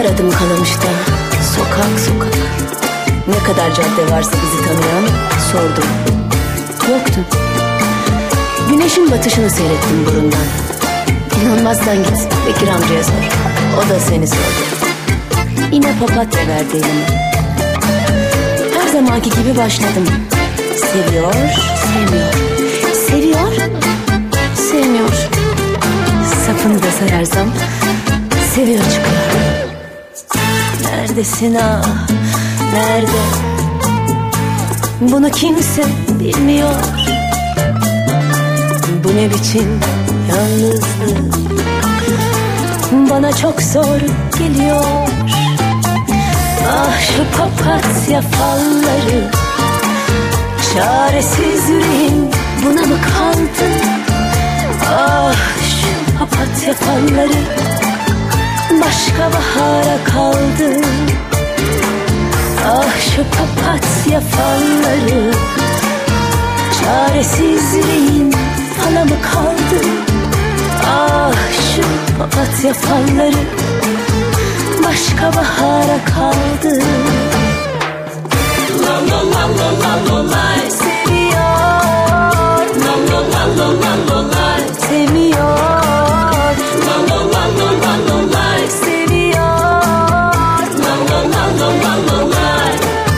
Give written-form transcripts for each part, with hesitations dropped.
aradım Kalamış'ta, sokak sokak. Ne kadar cadde varsa bizi tanıyan sordum. Yoktun. Güneşin batışını seyrettim burundan. İnanmazsan git Bekir amcaya sor. O da seni sordu. Yine papatya verdi elime. Her zamanki gibi başladım. Seviyor, sevmiyor. Seviyor, sevmiyor. Sapını da sararsam seviyor çıkıyor. Neredesin ah, nerede? Bunu kimse bilmiyor. Bu ne biçim yalnızlık, bana çok zor geliyor. Ah şu papatya falları, çaresiz yüreğim buna mı kaldı? Ah şu papatya falları, başka bahara kaldı. Ah şu papatya falları, çaresiz yüreğim fala mı kaldı? Ah şu papatya falları, başka bahara kaldı. La la la la la la la, seviyor. La la la la la la la, sevmiyor. La la la la la la la, seviyor. La la la la la la la.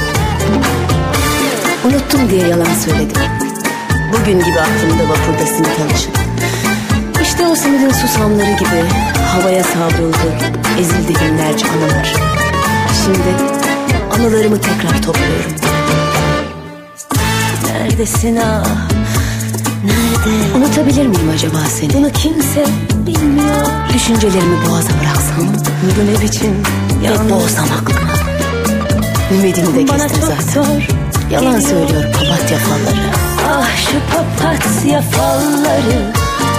Unuttum diye yalan söyledim. Bugün gibi aklımda vapurda seni tanışıp. İşte o sinirin susamları gibi havaya savruldu, ezildi binlerce anılar. Şimdi anılarımı tekrar topluyorum. Neredesin ah, nerede? Unutabilir miyim acaba seni? Bunu kimse bilmiyor. Düşüncelerimi boğaza bıraksam, bu ne biçim yalnız boğsam aklımı. Ümidini de kestim zaten. Yalan söylüyor papatya falları. Ah şu papatya falları,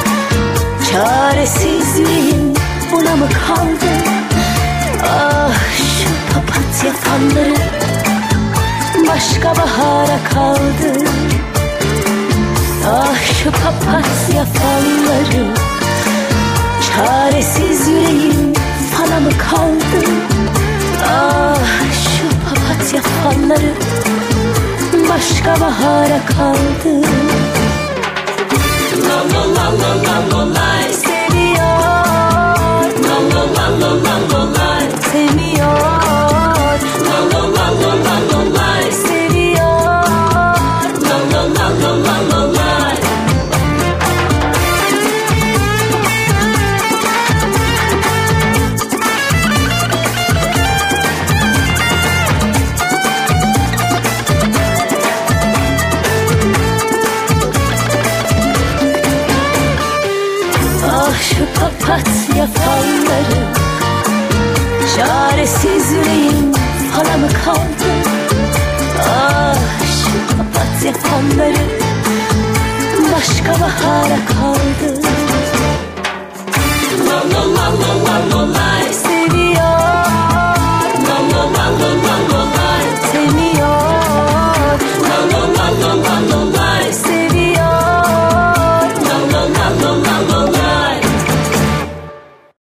çaresiz yüreğim buna mı kaldı? Ah şu papatya falları, başka bahara kaldı. Ah şu papatya falları, çaresiz yüreğim fala mı kaldı? Ah şu papatya falları, başka bahara kaldı. La la la la la la la, seviyor. La la la la la la la, sevmiyor. La la la la la la la, seviyor. La la la la la la la. Şu papatya falları, çaresiz yüreğim fala mı kaldı? Ah şu papatya falları, başka bahara kaldı.